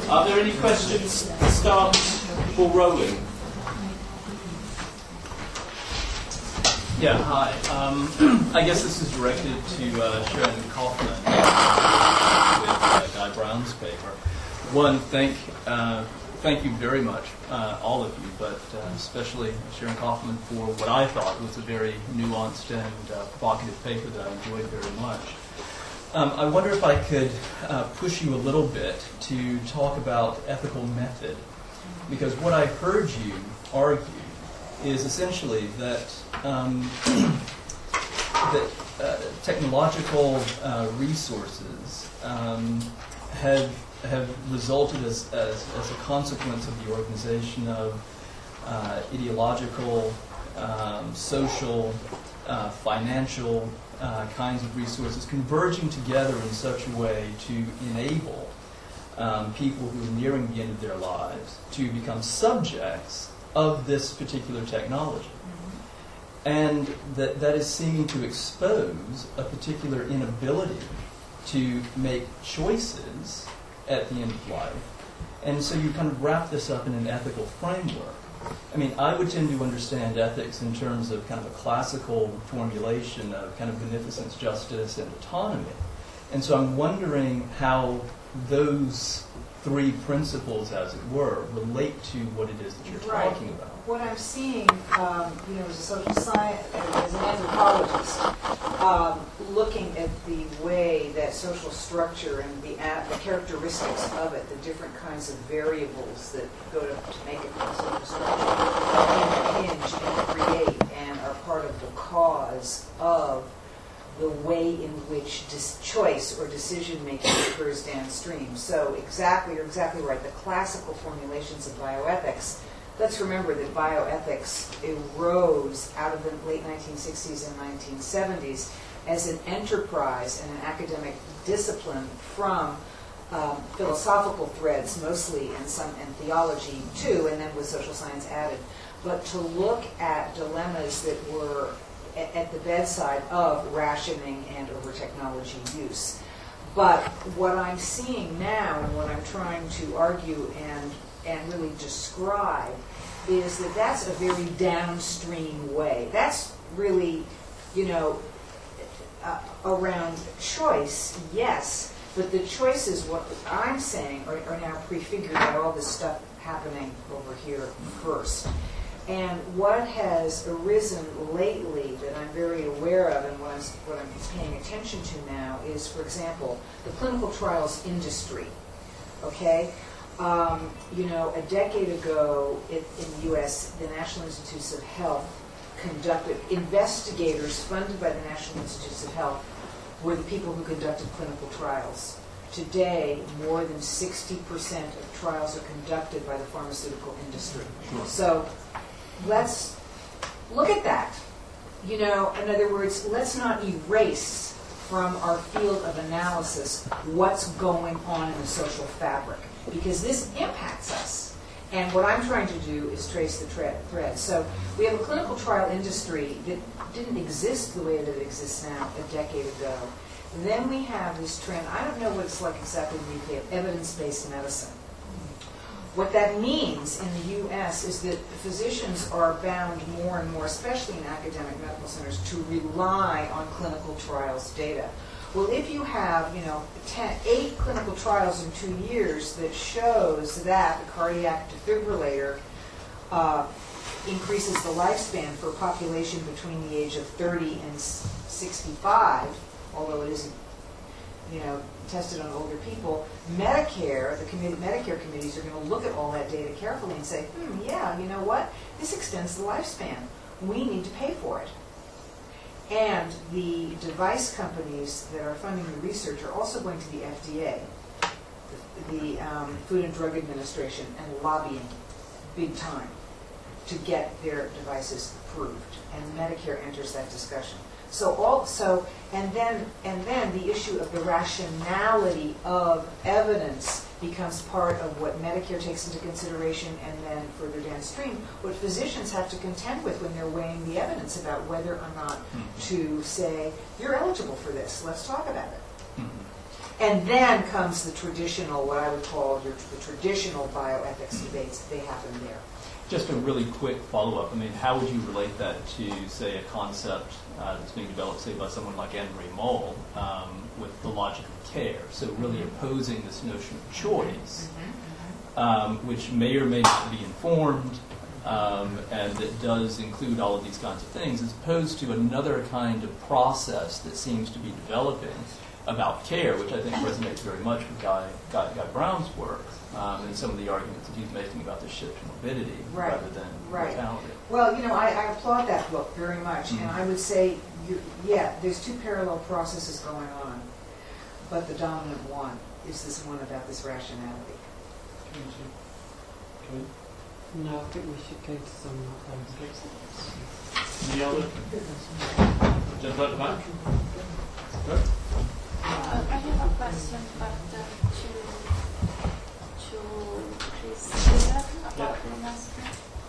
Are there any questions to start ball rolling? Yeah, hi. I guess this is directed to Sharon Kaufman with Guy Brown's paper. One, thank you very much, all of you, but especially Sharon Kaufman for what I thought was a very nuanced and provocative paper that I enjoyed very much. I wonder if I could push you a little bit to talk about ethical method, because what I heard you argue is essentially that technological resources have resulted as a consequence of the organization of ideological, social, financial kinds of resources converging together in such a way to enable people who are nearing the end of their lives to become subjects of this particular technology. And that is seeming to expose a particular inability to make choices at the end of life. And so you kind of wrap this up in an ethical framework. I mean, I would tend to understand ethics in terms of kind of a classical formulation of kind of beneficence, justice, and autonomy. And so I'm wondering how those three principles, as it were, relate to what it is that you're talking about. What I'm seeing, as a social science, as an anthropologist, looking at the way that social structure and the characteristics of it, the different kinds of variables that go to make it a social structure, impinge and create and are part of the cause of the way in which choice or decision-making occurs downstream. So you're exactly right. The classical formulations of bioethics, let's remember that bioethics arose out of the late 1960s and 1970s as an enterprise and an academic discipline from philosophical threads mostly and theology too, and then with social science added. But to look at dilemmas that were at the bedside of rationing and over-technology use. But what I'm seeing now and what I'm trying to argue and really describe is that that's a very downstream way. That's really, around choice, yes, but the choices, what I'm saying, are now prefigured by all this stuff happening over here first. And what has arisen lately that I'm very aware of and what I'm paying attention to now is, for example, the clinical trials industry. Okay? A decade ago in the U.S., the National Institutes of Health conducted, investigators funded by the National Institutes of Health were the people who conducted clinical trials. Today, more than 60% of trials are conducted by the pharmaceutical industry. Sure. So let's look at that. In other words, let's not erase from our field of analysis what's going on in the social fabric, because this impacts us. And what I'm trying to do is trace the thread. So we have a clinical trial industry that didn't exist the way that it exists now a decade ago. And then we have this trend, I don't know what it's like exactly in the UK, of evidence-based medicine. What that means in the U.S. is that physicians are bound more and more, especially in academic medical centers, to rely on clinical trials data. Well, if you have, 8 clinical trials in 2 years that shows that the cardiac defibrillator increases the lifespan for a population between the age of 30 and 65, although it isn't, tested on older people, Medicare, Medicare committees are going to look at all that data carefully and say, yeah, you know what? This extends the lifespan. We need to pay for it. And the device companies that are funding the research are also going to the FDA, the Food and Drug Administration, and lobbying big time to get their devices approved. And Medicare enters that discussion. And then the issue of the rationality of evidence becomes part of what Medicare takes into consideration, and then further downstream, what physicians have to contend with when they're weighing the evidence about whether or not to say, you're eligible for this, let's talk about it. And then comes the traditional, what I would call the traditional bioethics debates. They happen there. Just a really quick follow-up. I mean, how would you relate that to, say, a concept that's being developed, say, by someone like Henry Moll, with the logic of care? So really opposing this notion of choice, which may or may not be informed, and that does include all of these kinds of things, as opposed to another kind of process that seems to be developing about care, which I think resonates very much with Guy Brown's work, and some of the arguments that he's making about the shift to morbidity rather than mortality. Well, I applaud that book very much, and I would say, there's two parallel processes going on, but the dominant one is this one about this rationality. No, I think we should go to some Any other? Just at the back. I have a question, but to Chris about Lunacy.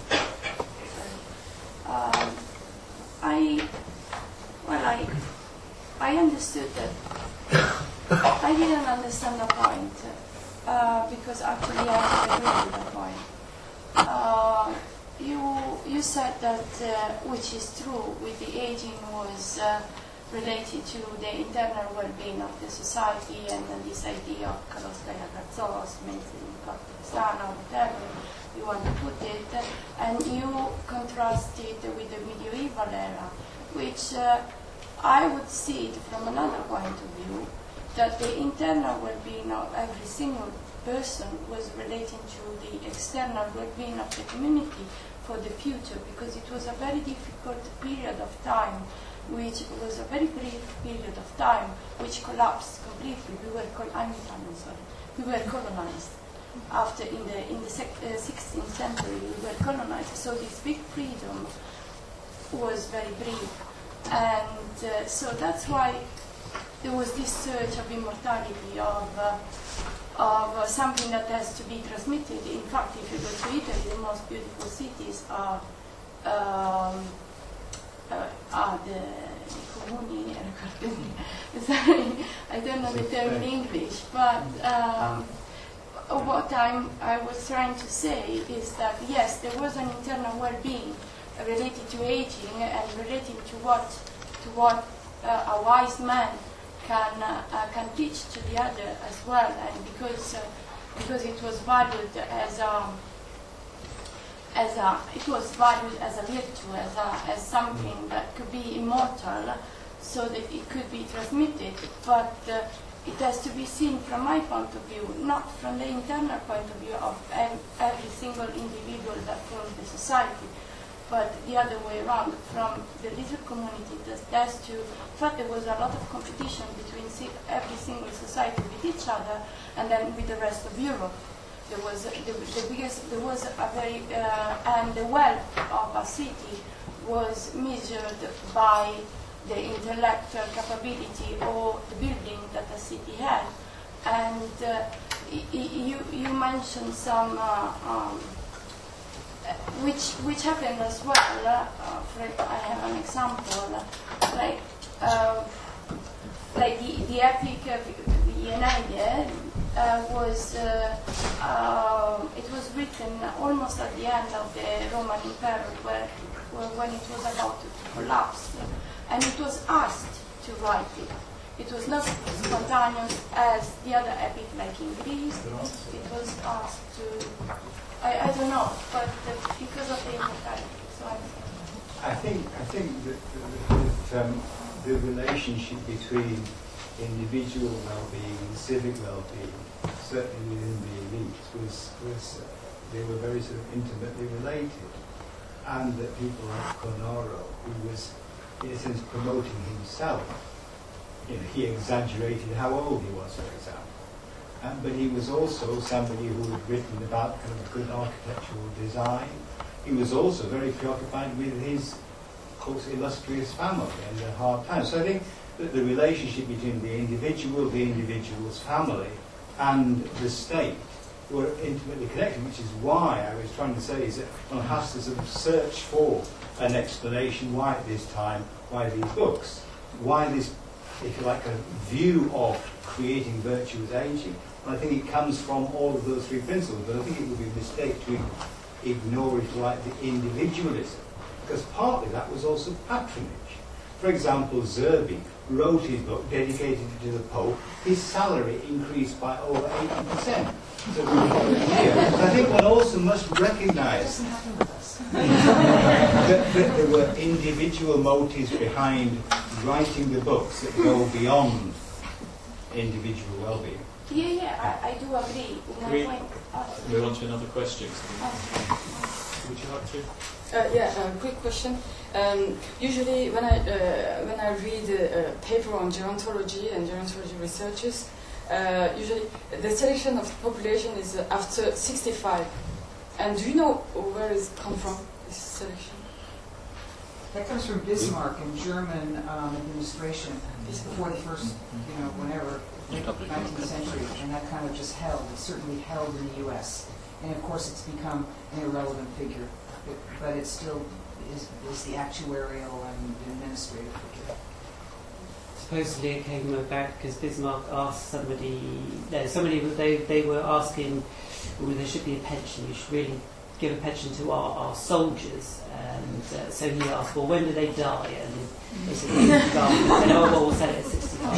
I understood that. I didn't understand the point because actually I agree with the point. You said that, which is true, with the aging was related to the internal well-being of the society and this idea of Kaloskaya Katsos, Pakistan, or whatever you want to put it, and you contrast it with the medieval era, which I would see it from another point of view, that the internal well-being of every single person was relating to the external well-being of the community for the future, because it was a very difficult period of time, which was a very brief period of time, which collapsed completely. We were colonized. After in the 16th century, we were colonized. So this big freedom was very brief, and so that's why there was this search of immortality, of something that has to be transmitted. In fact, if you go to Italy, the most beautiful cities are the comuni. Sorry, I don't know the term in English, but what I was trying to say is that yes, there was an internal well-being related to aging and relating to what a wise man can teach to the other as well, and because it was valued as a virtue, as something that could be immortal, so that it could be transmitted. But it has to be seen from my point of view, not from the internal point of view of every single individual that forms the society, but the other way around, from the little community that has to. In fact, there was a lot of competition between every single society with each other, and then with the rest of Europe. There was and the wealth of a city was measured by the intellectual capability or the building that a city had. And you mentioned some, which happened as well. I have an example, like the epic of the Aeneid. It was written almost at the end of the Roman Empire, when it was about to collapse, and it was asked to write it. It was not spontaneous as the other epic, like in Greece. It was asked to. I don't know, but because of the immortality. So I think that the relationship between individual well-being and civic well-being, certainly within the elites, they were very sort of intimately related, and that people like Cornaro, who was in a sense promoting himself, he exaggerated how old he was, for example, but he was also somebody who had written about kind of good architectural design. He was also very preoccupied with his, of course, illustrious family and their hard times. So I think the relationship between the individual's family, and the state were intimately connected, which is why I was trying to say is that one has to sort of search for an explanation why at this time, why these books, why this if you like, a view of creating virtuous aging. And I think it comes from all of those three principles, but I think it would be a mistake to ignore, if you like, the individualism, because partly that was also patronage. For example, Zerby wrote his book dedicated to the Pope. His salary increased by over 80%. So I think one also must recognise that there were individual motives behind writing the books that go beyond individual well-being. Yeah, I do agree. We move on to another question. Okay. Would you like to? Quick question. Usually, when I read a paper on gerontology and gerontology researchers, usually the selection of the population is after 65. And do you know where it come from, this selection? That comes from Bismarck and German administration before the first, whenever, late 19th century, and that kind of just held. It certainly held in the U.S. And of course it's become an irrelevant figure, but it still is the actuarial and administrative figure. Supposedly it came about because Bismarck asked they were asking whether there should be a pension. You should really give a pension to our soldiers. And so he asked, well, when do they die? And they said, when do they die? And they said, oh, well, we'll set it at 65.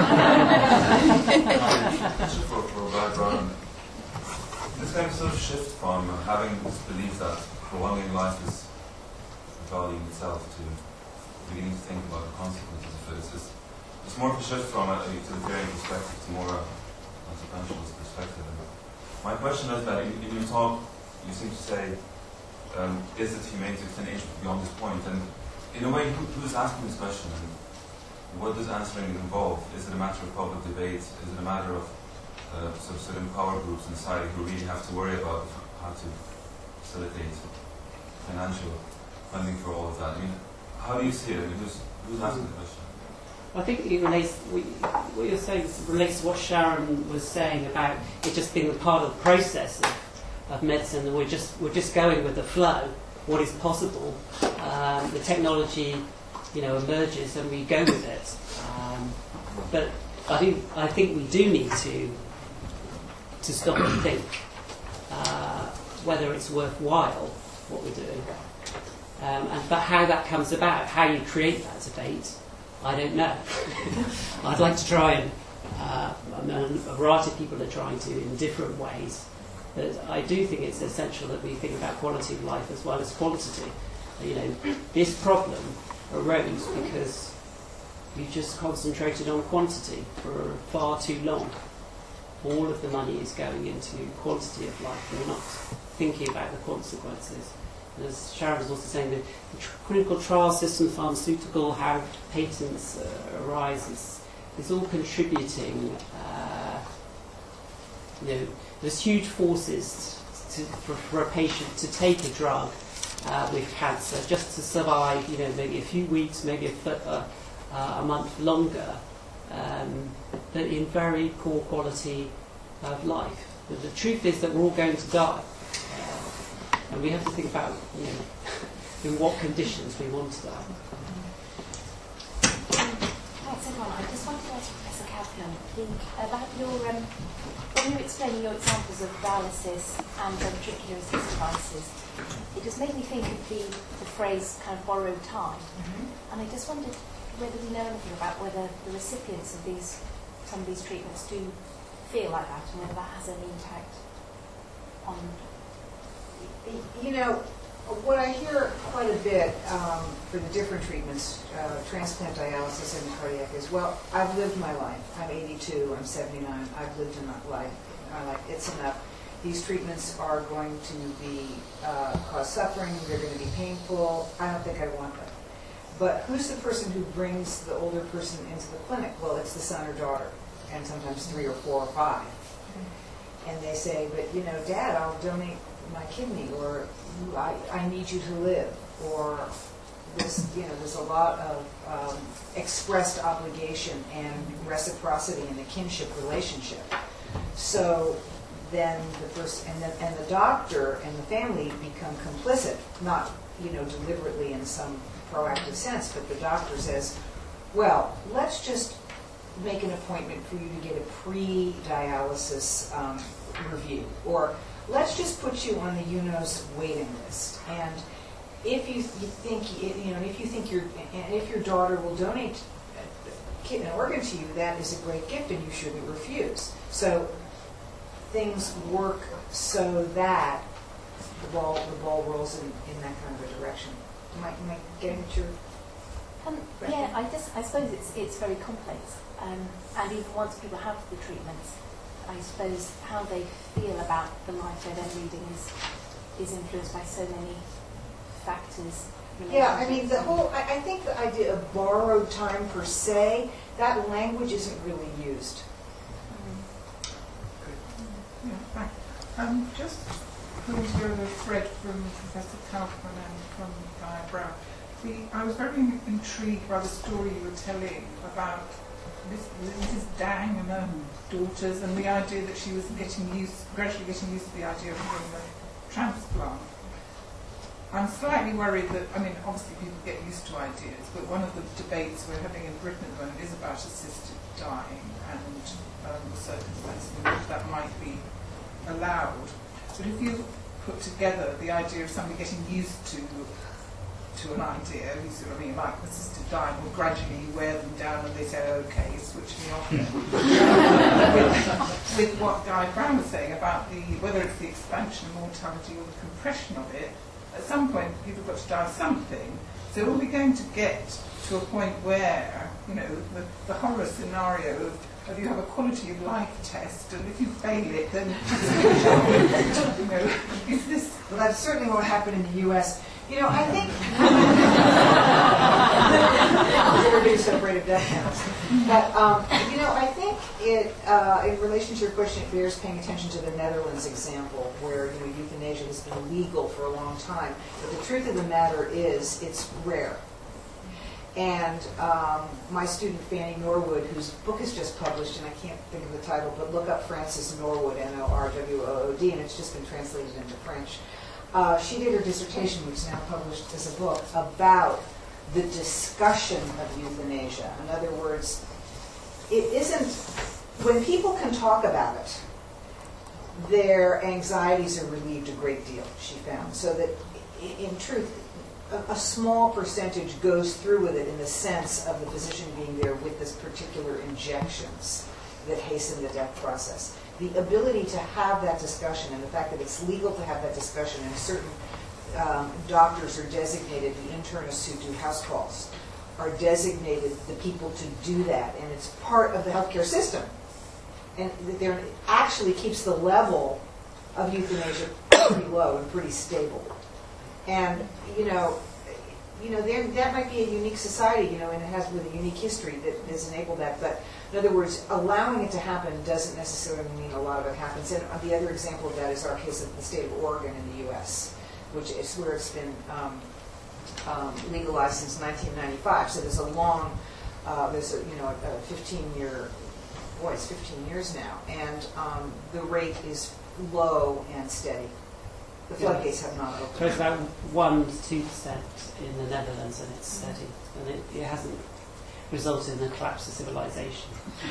Just for background, this kind of sort of shift from having this belief that prolonging life is a value in itself to beginning to think about the consequences of it. It's more of a shift from a utilitarian perspective to more a consequentialist perspective. And my question is that in your talk, you seem to say, is it humane to extend age beyond this point? And in a way, who's asking this question? And what does answering it involve? Is it a matter of public debate? Is it a matter of certain power groups in society who really have to worry about how to facilitate financial funding for all of that? I mean, how do you see it? I mean, who's asking the question? I think it relates. What you're saying relates to what Sharon was saying about it just being a part of the process of medicine. We're just going with the flow. What is possible? The technology, emerges, and we go with it. But I think we do need to stop and think whether it's worthwhile what we're doing, but how that comes about, how you create that debate. I don't know. I'd like to try and a variety of people are trying to in different ways. But I do think it's essential that we think about quality of life as well as quantity. This problem arose because we just concentrated on quantity for far too long. All of the money is going into quantity of life. We're not thinking about the consequences. As Sharon was also saying, the clinical trial system, pharmaceutical, how patents arise, is all contributing. There's huge forces for a patient to take a drug with cancer just to survive, maybe a few weeks, maybe a month longer, but in very poor quality of life. But the truth is that we're all going to die. And we have to think about, in what conditions we want to die. Thanks, everyone. I just wanted to ask Professor Kaplan about when you were explaining your examples of dialysis and ventricular assist devices, it just made me think of the phrase kind of borrowed time. Mm-hmm. And I just wondered whether we know anything about whether the recipients of some of these treatments do feel like that, and whether that has any impact on. What I hear quite a bit for the different treatments, transplant, dialysis, and cardiac is, well, I've lived my life. I'm 82, I'm 79, I've lived in my life. It's enough. These treatments are going to cause suffering, they're going to be painful. I don't think I want them. But who's the person who brings the older person into the clinic? Well, it's the son or daughter, and sometimes 3 or 4 or 5. And they say, but Dad, I'll donate my kidney, or I need you to live, or there's a lot of expressed obligation and reciprocity in the kinship relationship. So then the person and the doctor and the family become complicit, not deliberately in some proactive sense, but the doctor says, well, let's just make an appointment for you to get a pre-dialysis review, or let's just put you on the UNOS waiting list. And if you think, you know, if your daughter will donate an organ to you, that is a great gift, and you shouldn't refuse. So things work so that the ball rolls in that kind of a direction. Am I getting at your? Yeah, I suppose it's very complex, and even once people have the treatments, I suppose how they feel about the life they're then leading is influenced by so many factors. Yeah, I mean, I think the idea of borrowed time per se, that language isn't really used. Yeah, thanks. Just pulling together the thread from Professor Kaufman and from Guy Brown. I was very intrigued by the story you were telling about Mrs. Dang and her daughters, and the idea that she was gradually getting used to the idea of having a transplant. I'm slightly worried that, I mean, obviously people get used to ideas, but one of the debates we're having in Britain at the moment is about assisted dying and the circumstances in which that might be allowed. But if you put together the idea of somebody getting used to an idea, you see what I mean, like assisted dying, or gradually you wear them down and they say, okay, switch me off then. with what Guy Brown was saying about whether it's the expansion of mortality or the compression of it, at some point people have got to die of something. So are we going to get to a point where, you know, the horror scenario of you have a quality of life test, and if you fail it, then you know, is this? Well, that certainly won't happen in the U.S. You know, I think we're being separated death panels. But you know, I think it, in relation to your question, it bears paying attention to the Netherlands example, where you know euthanasia has been legal for a long time. But the truth of the matter is, it's rare. And my student Fanny Norwood, whose book is just published, and I can't think of the title, but look up Frances Norwood, Norwood, and it's just been translated into French. She did her dissertation, which is now published as a book, about the discussion of euthanasia. In other words, it isn't, when people can talk about it, their anxieties are relieved a great deal, she found. So that, in truth, a small percentage goes through with it in the sense of the physician being there with this particular injections that hasten the death process. The ability to have that discussion and the fact that it's legal to have that discussion, and certain doctors are designated, the internists who do house calls are designated the people to do that, and it's part of the healthcare system. And there actually keeps the level of euthanasia pretty low and pretty stable. And that might be a unique society, you know, and it has with a unique history that has enabled that. But in other words, allowing it to happen doesn't necessarily mean a lot of it happens. And the other example of that is our case of the state of Oregon in the U.S., which is where it's been legalized since 1995. So there's a long, there's a 15-year, boy, it's 15 years now, and the rate is low and steady. The floodgates have not opened. So it's about 1-2% in the Netherlands, and it's steady, and it hasn't resulted in the collapse of civilization.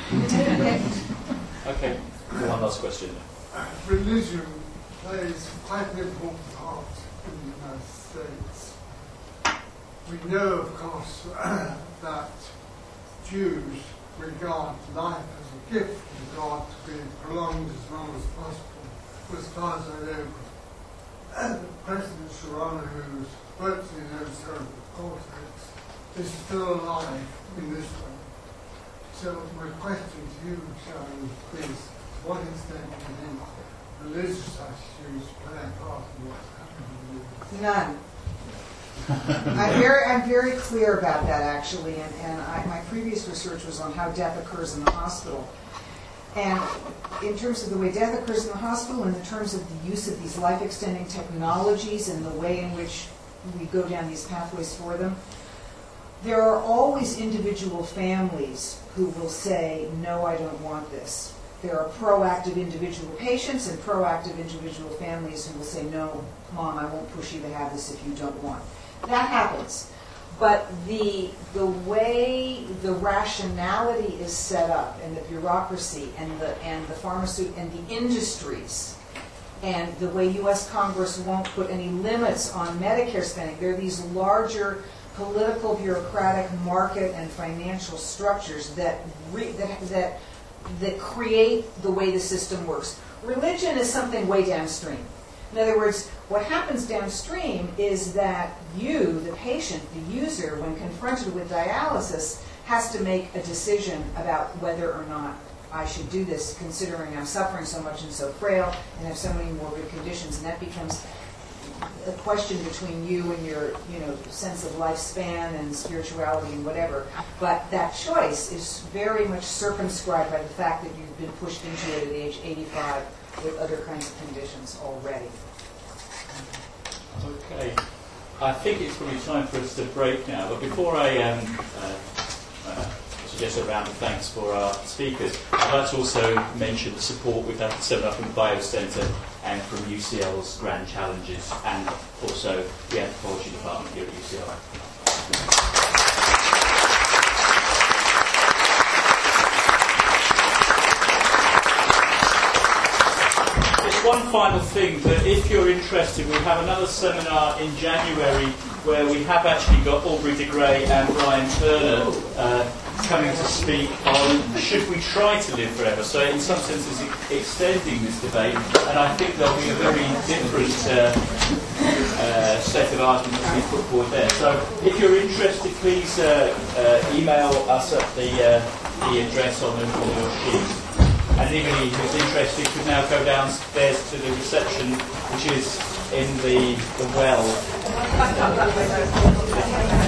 Okay, one last question. Religion plays quite an important part in the United States. We know, of course, that Jews regard life as a gift from God to be prolonged as long as possible. But as far as I know, President Serrano, who's virtually no cerebral cortex, is still alive in this way. So my question to you, Sharon, is to what extent do you think religious attitudes play a part in what's happening in the None. I'm very clear about that, actually, and my previous research was on how death occurs in the hospital. And in terms of the way death occurs in the hospital, and in terms of the use of these life-extending technologies and the way in which we go down these pathways for them, there are always individual families who will say, no, I don't want this. There are proactive individual patients and proactive individual families who will say, no, Mom, I won't push you to have this if you don't want. That happens. But the way the rationality is set up, and the bureaucracy, and the pharmaceutical and the industries, and the way U.S. Congress won't put any limits on Medicare spending, there are these larger political, bureaucratic, market, and financial structures that create the way the system works. Religion is something way downstream. In other words, what happens downstream is that you, the patient, the user, when confronted with dialysis, has to make a decision about whether or not I should do this, considering I'm suffering so much and so frail and have so many morbid conditions. And that becomes a question between you and your, sense of lifespan and spirituality and whatever. But that choice is very much circumscribed by the fact that you've been pushed into it at age 85 with other kinds of conditions already. Okay. I think it's probably time for us to break now, but before I suggest a round of thanks for our speakers, I'd like to also mention the support we've had for seminar from the Biocentre and from UCL's Grand Challenges, and also the Anthropology Department here at UCL. One final thing, that if you're interested, we have another seminar in January where we have actually got Aubrey de Grey and Brian Turner coming to speak on should we try to live forever. So in some sense it's extending this debate, and I think there'll be a very different set of arguments to be put forward there. So if you're interested, please email us at the address on your sheet. And anybody who's interested could now go downstairs to the reception, which is in the well.